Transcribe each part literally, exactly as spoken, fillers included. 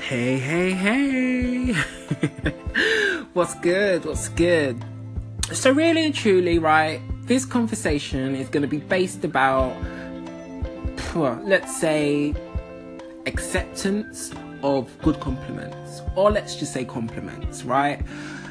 Hey, hey, hey. What's good? What's good? So really and truly, right, this conversation is going to be based about, well, let's say, acceptance of good compliments. Or let's just say compliments, right?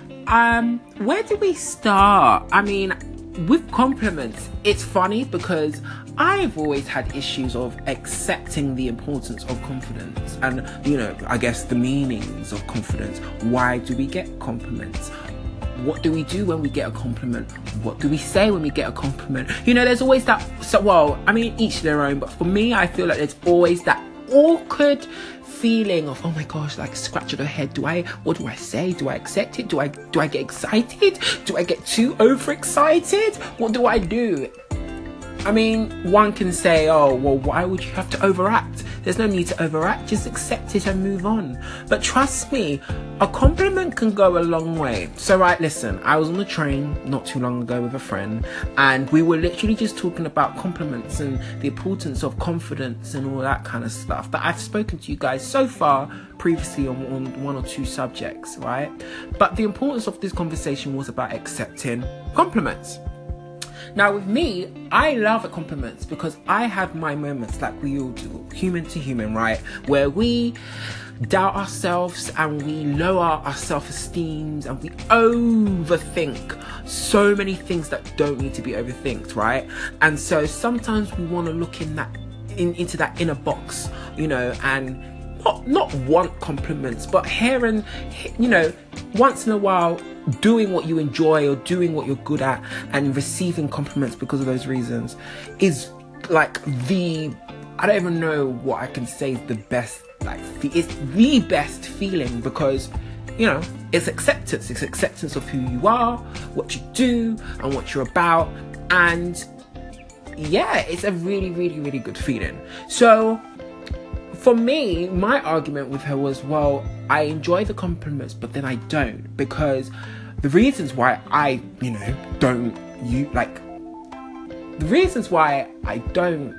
Um, where do we start? I mean, with compliments, it's funny because I've always had issues of accepting the importance of confidence and, you know, I guess the meanings of confidence. Why do we get compliments? What do we do when we get a compliment? What do we say when we get a compliment? You know, there's always that, so, well, I mean, each their own, but for me, I feel like there's always that awkward feeling of, oh my gosh, like scratch of the head. Do I, what do I say? Do I accept it? Do I, do I get excited? Do I get too overexcited? What do I do? I mean, one can say, oh, well, why would you have to overact? There's no need to overact. Just accept it and move on. But trust me, a compliment can go a long way. So, right, listen, I was on the train not too long ago with a friend, and we were literally just talking about compliments and the importance of confidence and all that kind of stuff that I've spoken to you guys so far previously on, on one or two subjects, right? But the importance of this conversation was about accepting compliments. Now with me, I love compliments because I have my moments like we all do, human to human, right? Where we doubt ourselves and we lower our self-esteem and we overthink so many things that don't need to be overthinked, right? And so sometimes we want to look in that in, into that inner box, you know, and not not want compliments, but here and, you know, once in a while doing what you enjoy or doing what you're good at and receiving compliments because of those reasons is like the, I don't even know what I can say is the best, like it's the best feeling because, you know, it's acceptance. It's acceptance of who you are, what you do and what you're about. And yeah, it's a really, really, really good feeling. So for me, my argument with her was, well, I enjoy the compliments, but then I don't, because the reasons why I, you know, don't, you like, the reasons why I don't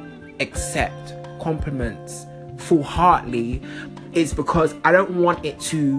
accept compliments full-heartedly is because I don't want it to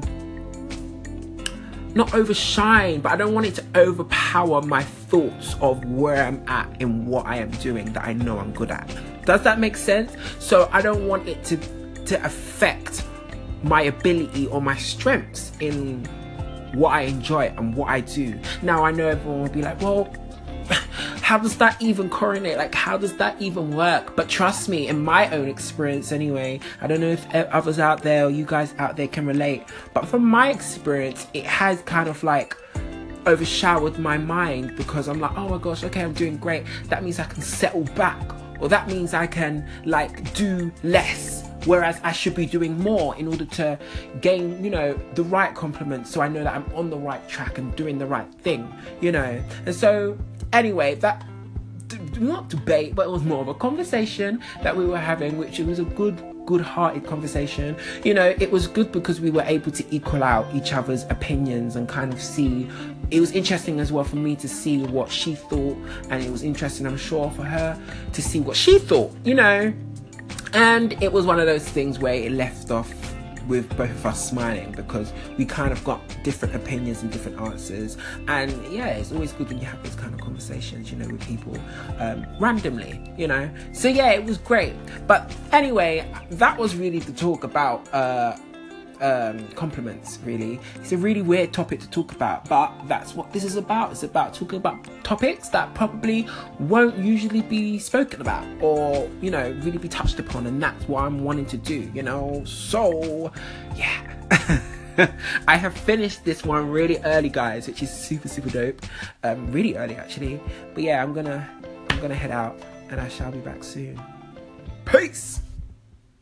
not overshine, but I don't want it to overpower my thoughts of where I'm at in what I am doing that I know I'm good at. Does that make sense? So I don't want it to to affect my ability or my strengths in what I enjoy and what I do. Now I know everyone will be like, well, how does that even correlate? Like, how does that even work? But trust me, in my own experience anyway, I don't know if others out there or you guys out there can relate, but from my experience, it has kind of like overshadowed my mind because I'm like, oh my gosh, okay, I'm doing great. That means I can settle back, or that means I can like do less, whereas I should be doing more in order to gain, you know, the right compliments, so I know that I'm on the right track and doing the right thing, you know. And so anyway, that, not debate, but it was more of a conversation that we were having, which it was a good good-hearted conversation. You know, it was good because we were able to equal out each other's opinions and kind of see. It was interesting as well for me to see what she thought, and it was interesting, I'm sure, for her to see what she thought, you know. And it was one of those things where it left off with both of us smiling because we kind of got different opinions and different answers. And yeah, it's always good when you have those kind of conversations, you know, with people um, randomly, you know. So yeah, it was great. But anyway, that was really the talk about uh, um, compliments, really. It's a really weird topic to talk about, but that's what this is about. It's about talking about topics that probably won't usually be spoken about or, you know, really be touched upon, and that's what I'm wanting to do, you know. So yeah. I have finished this one really early, guys, which is super super dope. Um really early actually. But yeah, I'm gonna I'm gonna head out and I shall be back soon. Peace.